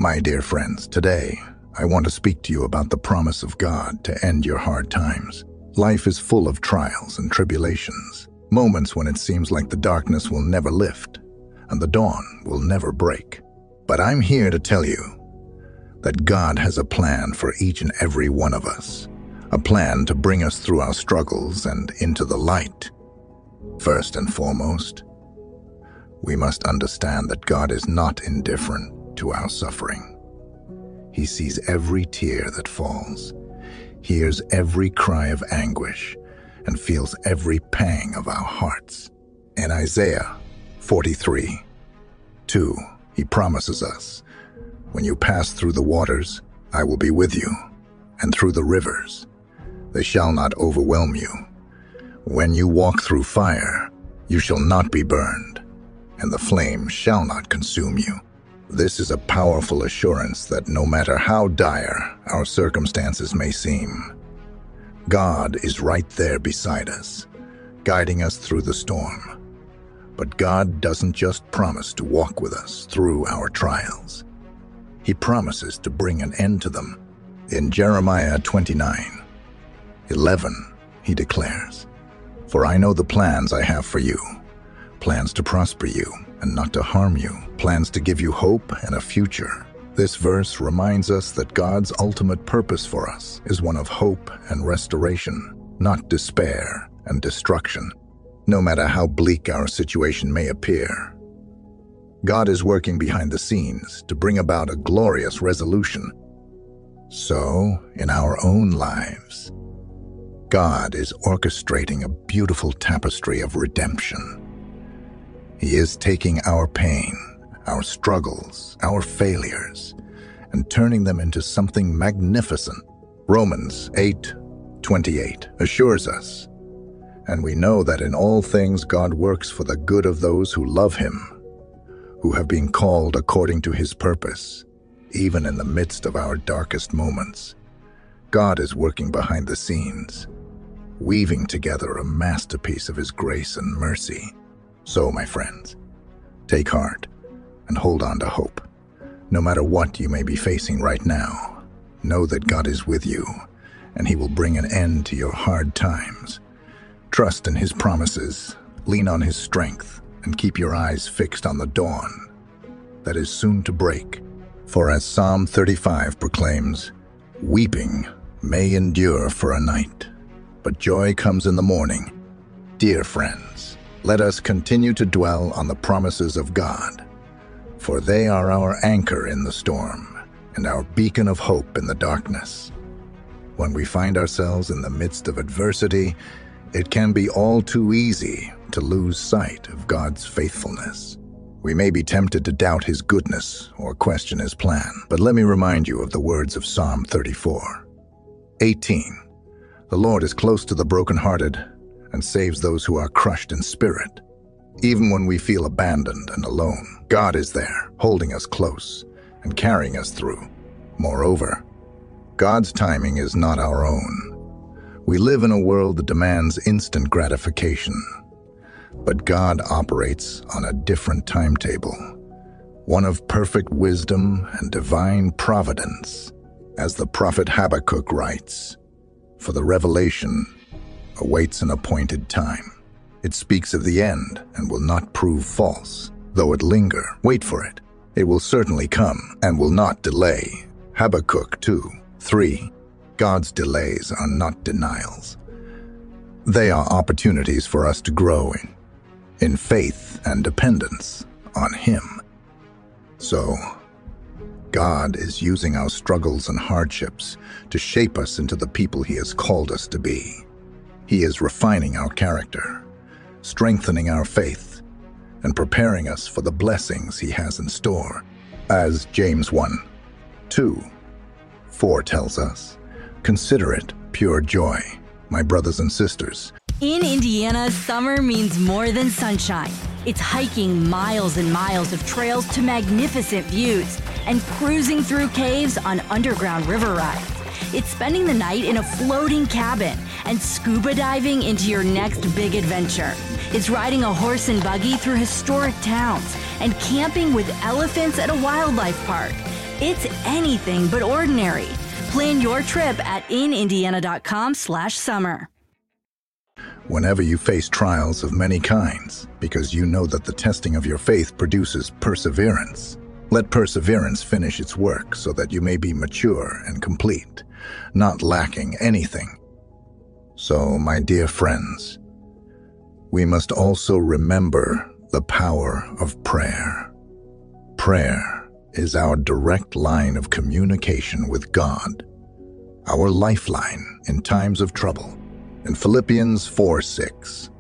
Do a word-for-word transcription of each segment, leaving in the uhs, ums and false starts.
My dear friends, today I want to speak to you about the promise of God to end your hard times. Life is full of trials and tribulations, moments when it seems like the darkness will never lift and the dawn will never break. But I'm here to tell you that God has a plan for each and every one of us, a plan to bring us through our struggles and into the light. First and foremost, we must understand that God is not indifferent to our suffering. He sees every tear that falls, hears every cry of anguish, and feels every pang of our hearts. In Isaiah forty-three, two, he promises us, "When you pass through the waters, I will be with you, and through the rivers, they shall not overwhelm you. When you walk through fire, you shall not be burned, and the flame shall not consume you." This is a powerful assurance that no matter how dire our circumstances may seem, God is right there beside us, guiding us through the storm. But God doesn't just promise to walk with us through our trials. He promises to bring an end to them. In Jeremiah twenty-nine, eleven, he declares, "For I know the plans I have for you, plans to prosper you and not to harm you, plans to give you hope and a future." This verse reminds us that God's ultimate purpose for us is one of hope and restoration, not despair and destruction. No matter how bleak our situation may appear, God is working behind the scenes to bring about a glorious resolution. So, in our own lives, God is orchestrating a beautiful tapestry of redemption. He is taking our pain, our struggles, our failures, and turning them into something magnificent. Romans eight twenty-eight assures us, "And we know that in all things God works for the good of those who love him, who have been called according to his purpose." Even in the midst of our darkest moments, God is working behind the scenes, weaving together a masterpiece of his grace and mercy. So, my friends, take heart and hold on to hope. No matter what you may be facing right now, know that God is with you, and he will bring an end to your hard times. Trust in his promises, lean on his strength, and keep your eyes fixed on the dawn that is soon to break. For as Psalm thirty-five proclaims, "Weeping may endure for a night, but joy comes in the morning." Dear friends, let us continue to dwell on the promises of God, for they are our anchor in the storm and our beacon of hope in the darkness. When we find ourselves in the midst of adversity, it can be all too easy to lose sight of God's faithfulness. We may be tempted to doubt his goodness or question his plan, but let me remind you of the words of Psalm thirty-four, eighteen. "The Lord is close to the brokenhearted and saves those who are crushed in spirit." Even when we feel abandoned and alone, God is there, holding us close and carrying us through. Moreover, God's timing is not our own. We live in a world that demands instant gratification, but God operates on a different timetable, one of perfect wisdom and divine providence. As the prophet Habakkuk writes, "For the revelation awaits an appointed time. It speaks of the end and will not prove false. Though it linger, wait for it. It will certainly come and will not delay." Habakkuk two three. God's delays are not denials. They are opportunities for us to grow in, in faith and dependence on him. So, God is using our struggles and hardships to shape us into the people he has called us to be. He is refining our character, strengthening our faith, and preparing us for the blessings he has in store. As James one two four tells us, "Consider it pure joy, my brothers and sisters." In Indiana, summer means more than sunshine. It's hiking miles and miles of trails to magnificent views and cruising through caves on underground river rides. It's spending the night in a floating cabin and scuba diving into your next big adventure. It's riding a horse and buggy through historic towns and camping with elephants at a wildlife park. It's anything but ordinary. Plan your trip at in indiana dot com slash summer. Whenever you face trials of many kinds, because you know that the testing of your faith produces perseverance, let perseverance finish its work so that you may be mature and complete, not lacking anything. So, my dear friends, we must also remember the power of prayer. Prayer is our direct line of communication with God, our lifeline in times of trouble. In Philippians four six.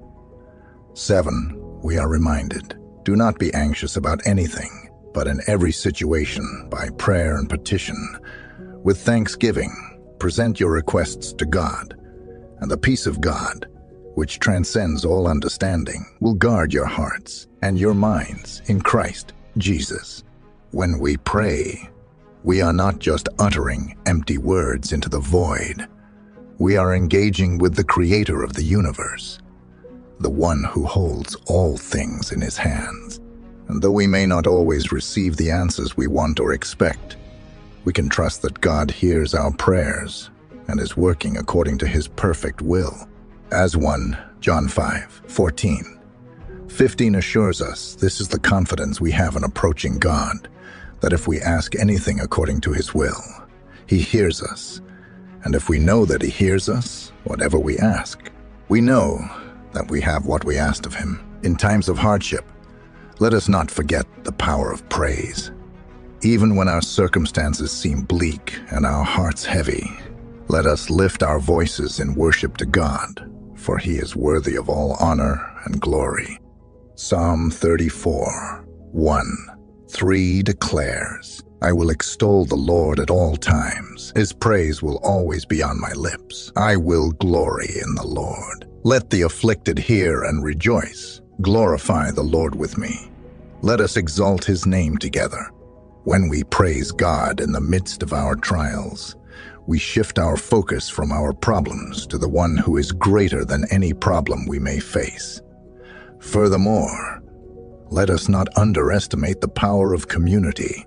seven, we are reminded, do not be anxious about anything, but in every situation, by prayer and petition, with thanksgiving, present your requests to God, and the peace of God, which transcends all understanding, will guard your hearts and your minds in Christ Jesus. When we pray, we are not just uttering empty words into the void. We are engaging with the Creator of the universe, the one who holds all things in his hands. And though we may not always receive the answers we want or expect, we can trust that God hears our prayers and is working according to his perfect will. As one, John five fourteen. fifteen assures us this is the confidence we have in approaching God, that if we ask anything according to his will, he hears us. And if we know that he hears us, whatever we ask, we know that we have what we asked of him. In times of hardship, let us not forget the power of praise. Even when our circumstances seem bleak and our hearts heavy, let us lift our voices in worship to God, for he is worthy of all honor and glory. Psalm thirty-four, one, three declares, I will extol the Lord at all times. His praise will always be on my lips. I will glory in the Lord. Let the afflicted hear and rejoice. Glorify the Lord with me. Let us exalt his name together. When we praise God in the midst of our trials, we shift our focus from our problems to the one who is greater than any problem we may face. Furthermore, let us not underestimate the power of community.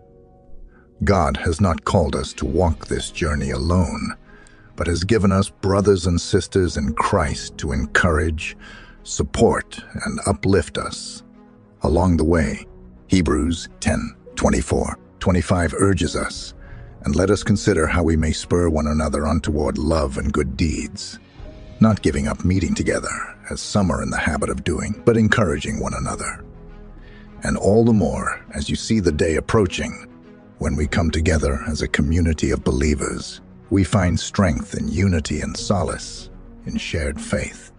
God has not called us to walk this journey alone, but has given us brothers and sisters in Christ to encourage, support, and uplift us along the way. Hebrews ten twenty-four twenty-five urges us, and let us consider how we may spur one another on toward love and good deeds, not giving up meeting together, as some are in the habit of doing, but encouraging one another. And all the more as you see the day approaching, when we come together as a community of believers, we find strength in unity and solace in shared faith.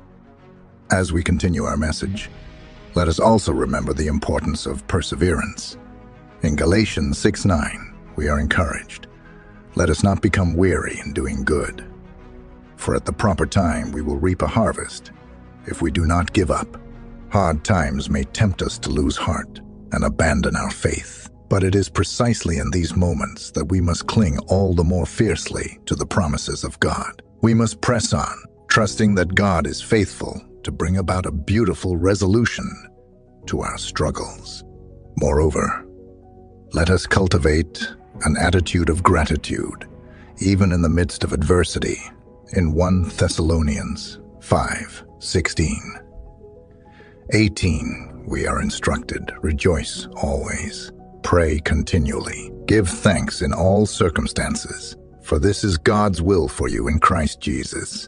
As we continue our message, let us also remember the importance of perseverance. In Galatians six nine, we are encouraged, let us not become weary in doing good, for at the proper time we will reap a harvest if we do not give up. Hard times may tempt us to lose heart and abandon our faith. But it is precisely in these moments that we must cling all the more fiercely to the promises of God. We must press on, trusting that God is faithful to bring about a beautiful resolution to our struggles. Moreover, let us cultivate an attitude of gratitude, even in the midst of adversity, in First Thessalonians five sixteen. eighteen, we are instructed, rejoice always. Pray continually. Give thanks in all circumstances, for this is God's will for you in Christ Jesus.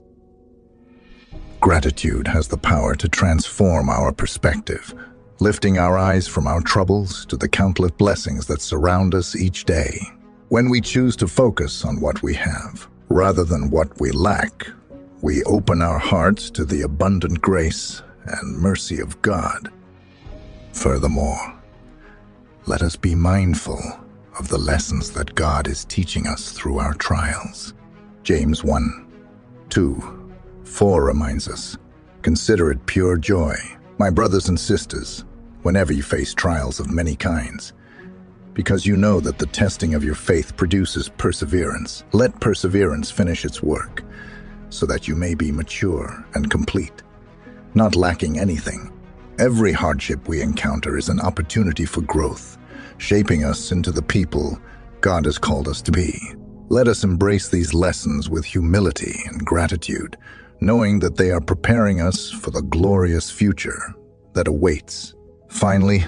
Gratitude has the power to transform our perspective, lifting our eyes from our troubles to the countless blessings that surround us each day. When we choose to focus on what we have, rather than what we lack, we open our hearts to the abundant grace and mercy of God. Furthermore, let us be mindful of the lessons that God is teaching us through our trials. James one, two, four reminds us, consider it pure joy, my brothers and sisters, whenever you face trials of many kinds, because you know that the testing of your faith produces perseverance. Let perseverance finish its work, so that you may be mature and complete, not lacking anything. Every hardship we encounter is an opportunity for growth, shaping us into the people God has called us to be. Let us embrace these lessons with humility and gratitude, knowing that they are preparing us for the glorious future that awaits. Finally,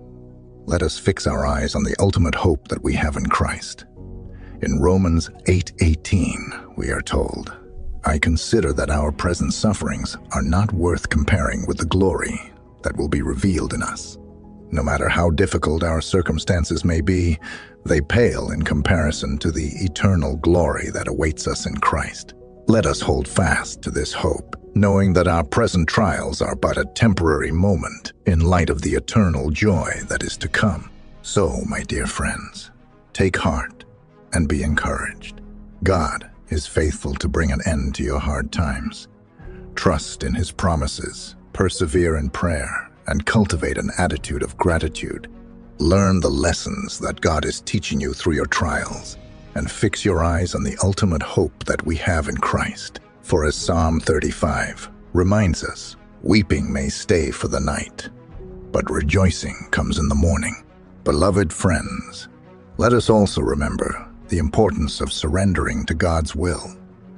let us fix our eyes on the ultimate hope that we have in Christ. In Romans eight eighteen, we are told, "I consider that our present sufferings are not worth comparing with the glory that will be revealed in us. No matter how difficult our circumstances may be, they pale in comparison to the eternal glory that awaits us in Christ." Let us hold fast to this hope, knowing that our present trials are but a temporary moment in light of the eternal joy that is to come. So, my dear friends, take heart and be encouraged. God is faithful to bring an end to your hard times. Trust in His promises, persevere in prayer, and cultivate an attitude of gratitude. Learn the lessons that God is teaching you through your trials, and fix your eyes on the ultimate hope that we have in Christ. For as Psalm thirty-five reminds us, weeping may stay for the night, but rejoicing comes in the morning. Beloved friends, let us also remember the importance of surrendering to God's will.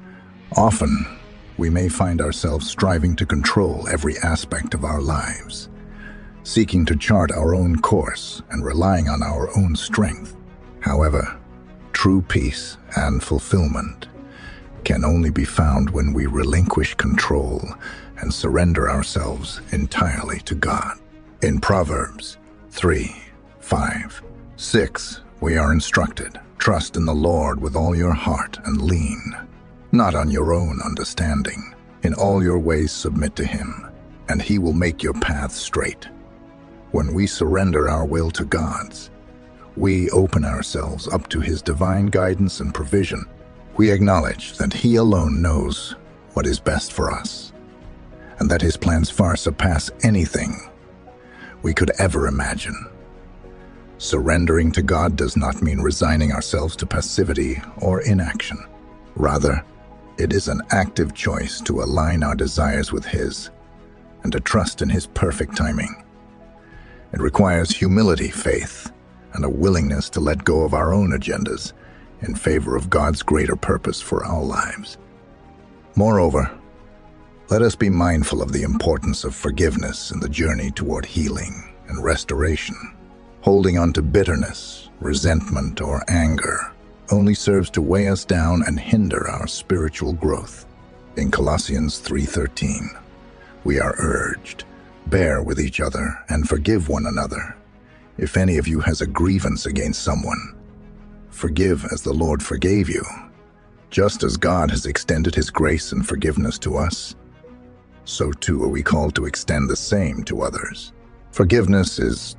Often, we may find ourselves striving to control every aspect of our lives, seeking to chart our own course and relying on our own strength. However, true peace and fulfillment can only be found when we relinquish control and surrender ourselves entirely to God. In Proverbs three, five, six, we are instructed, "Trust in the Lord with all your heart and lean not on your own understanding. In all your ways submit to Him, and He will make your paths straight." When we surrender our will to God's, we open ourselves up to His divine guidance and provision. We acknowledge that He alone knows what is best for us, and that His plans far surpass anything we could ever imagine. Surrendering to God does not mean resigning ourselves to passivity or inaction. Rather, it is an active choice to align our desires with His and to trust in His perfect timing. It requires humility, faith, and a willingness to let go of our own agendas in favor of God's greater purpose for our lives. Moreover, let us be mindful of the importance of forgiveness in the journey toward healing and restoration. Holding on to bitterness, resentment, or anger only serves to weigh us down and hinder our spiritual growth. In Colossians three thirteen, we are urged, "Bear with each other and forgive one another. If any of you has a grievance against someone, forgive as the Lord forgave you. Just as God has extended His grace and forgiveness to us, so too are we called to extend the same to others." Forgiveness is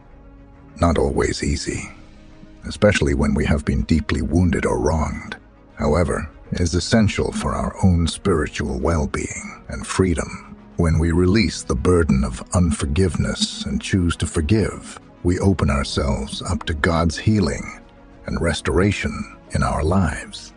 not always easy, especially when we have been deeply wounded or wronged. However, it is essential for our own spiritual well-being and freedom. When we release the burden of unforgiveness and choose to forgive, we open ourselves up to God's healing and restoration in our lives.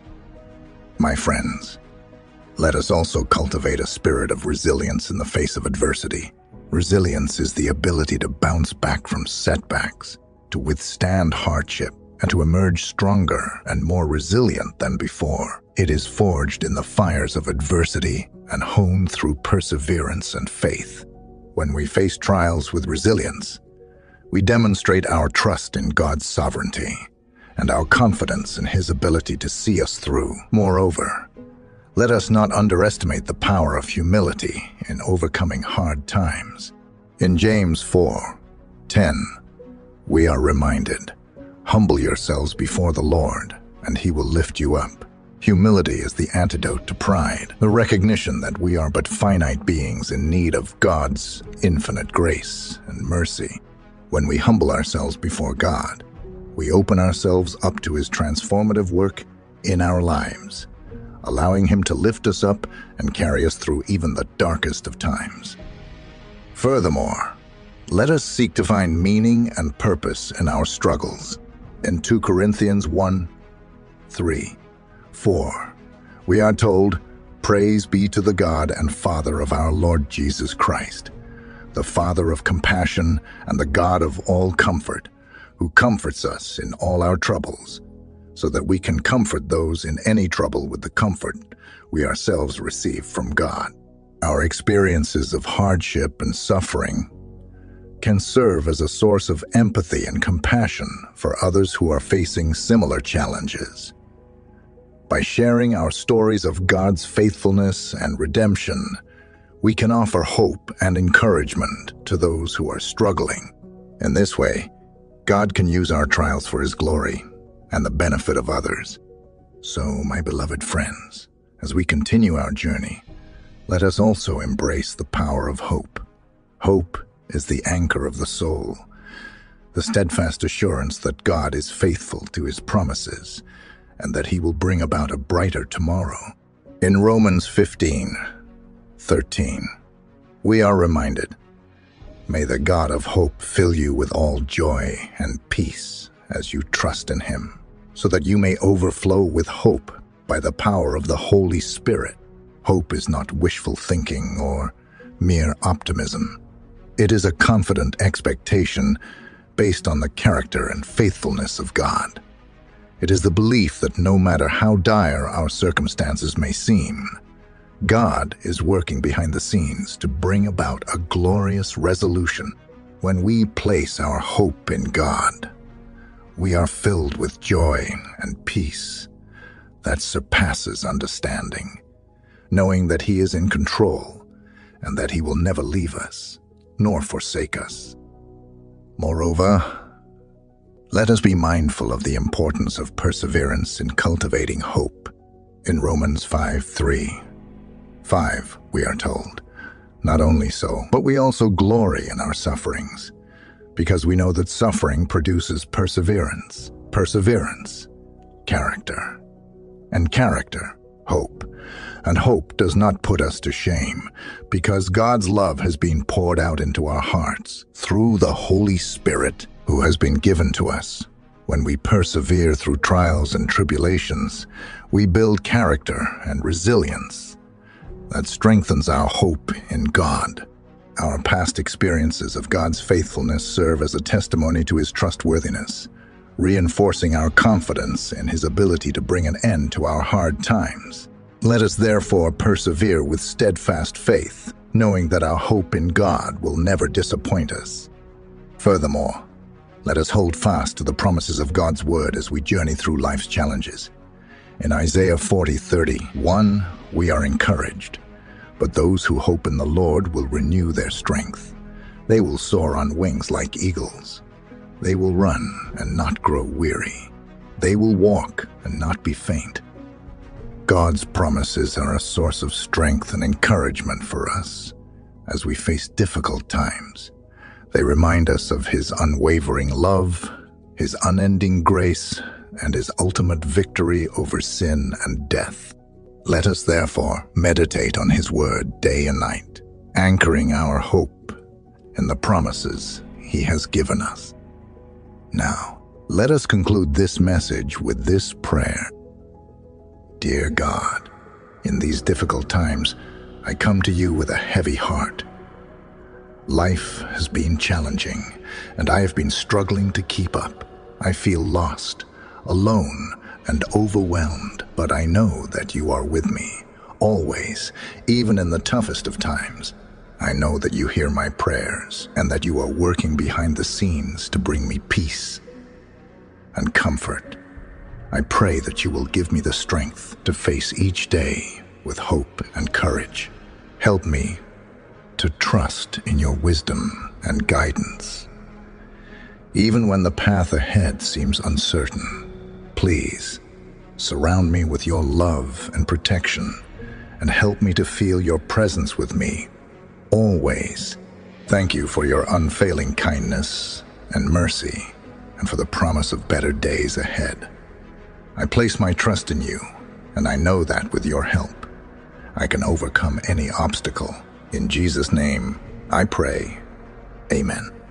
My friends, let us also cultivate a spirit of resilience in the face of adversity. Resilience is the ability to bounce back from setbacks, to withstand hardship, and to emerge stronger and more resilient than before. It is forged in the fires of adversity and honed through perseverance and faith. When we face trials with resilience, we demonstrate our trust in God's sovereignty and our confidence in His ability to see us through. Moreover, let us not underestimate the power of humility in overcoming hard times. In James four ten, we are reminded, "Humble yourselves before the Lord, and He will lift you up." Humility is the antidote to pride, the recognition that we are but finite beings in need of God's infinite grace and mercy. When we humble ourselves before God, we open ourselves up to His transformative work in our lives, allowing Him to lift us up and carry us through even the darkest of times. Furthermore, let us seek to find meaning and purpose in our struggles. In two Corinthians one, three, four, we are told, "Praise be to the God and Father of our Lord Jesus Christ, the Father of compassion and the God of all comfort, who comforts us in all our troubles, so that we can comfort those in any trouble with the comfort we ourselves receive from God. Our experiences of hardship and suffering can serve as a source of empathy and compassion for others who are facing similar challenges. By sharing our stories of God's faithfulness and redemption, we can offer hope and encouragement to those who are struggling. In this way, God can use our trials for His glory and the benefit of others. So, my beloved friends, as we continue our journey, let us also embrace the power of hope. Hope is the anchor of the soul, the steadfast assurance that God is faithful to His promises and that He will bring about a brighter tomorrow. In Romans fifteen thirteen, we are reminded, "May the God of hope fill you with all joy and peace as you trust in Him, so that you may overflow with hope by the power of the Holy Spirit." Hope is not wishful thinking or mere optimism. It is a confident expectation based on the character and faithfulness of God. It is the belief that no matter how dire our circumstances may seem, God is working behind the scenes to bring about a glorious resolution. When we place our hope in God, we are filled with joy and peace that surpasses understanding, knowing that He is in control and that He will never leave us nor forsake us. Moreover, let us be mindful of the importance of perseverance in cultivating hope. In Romans five three, five, we are told, "Not only so, but we also glory in our sufferings, because we know that suffering produces perseverance, perseverance, character, and character, hope. And hope does not put us to shame, because God's love has been poured out into our hearts through the Holy Spirit who has been given to us. When we persevere through trials and tribulations, we build character and resilience that strengthens our hope in God. Our past experiences of God's faithfulness serve as a testimony to His trustworthiness, reinforcing our confidence in His ability to bring an end to our hard times. Let us therefore persevere with steadfast faith, knowing that our hope in God will never disappoint us. Furthermore, let us hold fast to the promises of God's word as we journey through life's challenges. In Isaiah forty thirty-one, we are encouraged, "But those who hope in the Lord will renew their strength. They will soar on wings like eagles. They will run and not grow weary. They will walk and not be faint." God's promises are a source of strength and encouragement for us as we face difficult times. They remind us of His unwavering love, His unending grace, and His ultimate victory over sin and death. Let us therefore meditate on His word day and night, anchoring our hope in the promises He has given us. Now, let us conclude this message with this prayer. Dear God, in these difficult times, I come to you with a heavy heart. Life has been challenging, and I have been struggling to keep up. I feel lost, alone, and overwhelmed, but I know that you are with me, always, even in the toughest of times. I know that you hear my prayers, and that you are working behind the scenes to bring me peace and comfort. I pray that you will give me the strength to face each day with hope and courage. Help me to trust in your wisdom and guidance. Even when the path ahead seems uncertain, please surround me with your love and protection and help me to feel your presence with me always. Thank you for your unfailing kindness and mercy and for the promise of better days ahead. I place my trust in you, and I know that with your help, I can overcome any obstacle. In Jesus' name, I pray. Amen.